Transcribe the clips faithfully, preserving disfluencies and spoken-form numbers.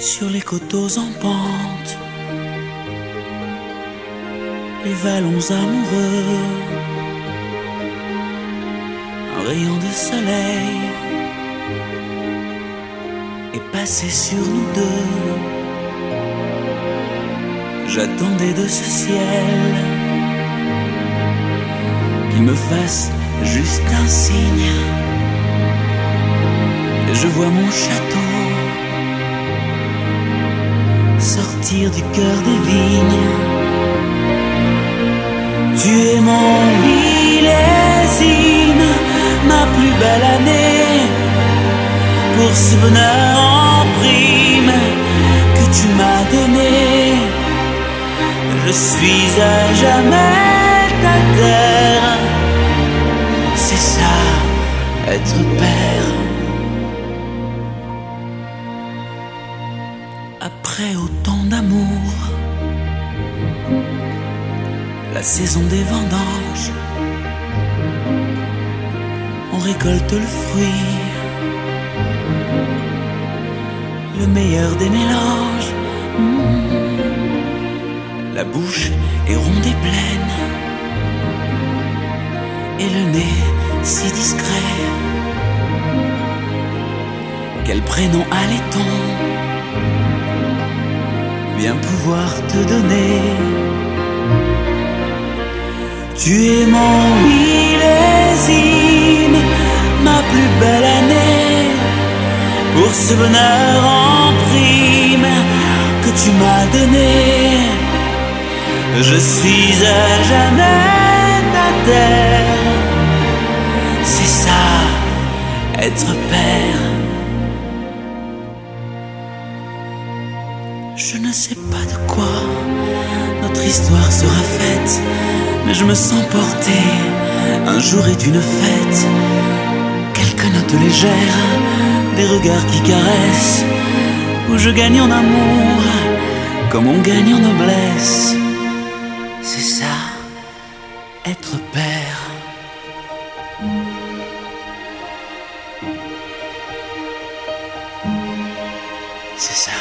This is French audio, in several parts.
sur les coteaux en pente, les vallons amoureux, un rayon de soleil est passé sur nous deux. J'attendais de ce ciel qu'il me fasse juste un signe. Et je vois mon château sortir du cœur des vignes. Tu es mon millésime, ma plus belle année, pour ce bonheur en prime que tu m'as donné. Je suis à jamais ta terre, c'est ça, être père. Après autant d'amour, la saison des vendanges, on récolte le fruit, le meilleur des mélanges. Mmh. La bouche est ronde et pleine, et le nez si discret. Quel prénom allait-on bien pouvoir te donner? Tu es mon millésime, ma plus belle année, pour ce bonheur en prime que tu m'as donné. Je suis à jamais ta terre, c'est ça, être père. Je ne sais pas de quoi notre histoire sera faite, mais je me sens porté, un jour est une fête. Quelques notes légères, des regards qui caressent, où je gagne en amour, comme on gagne en noblesse. C'est ça, être père. C'est ça.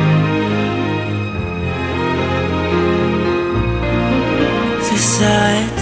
C'est ça, être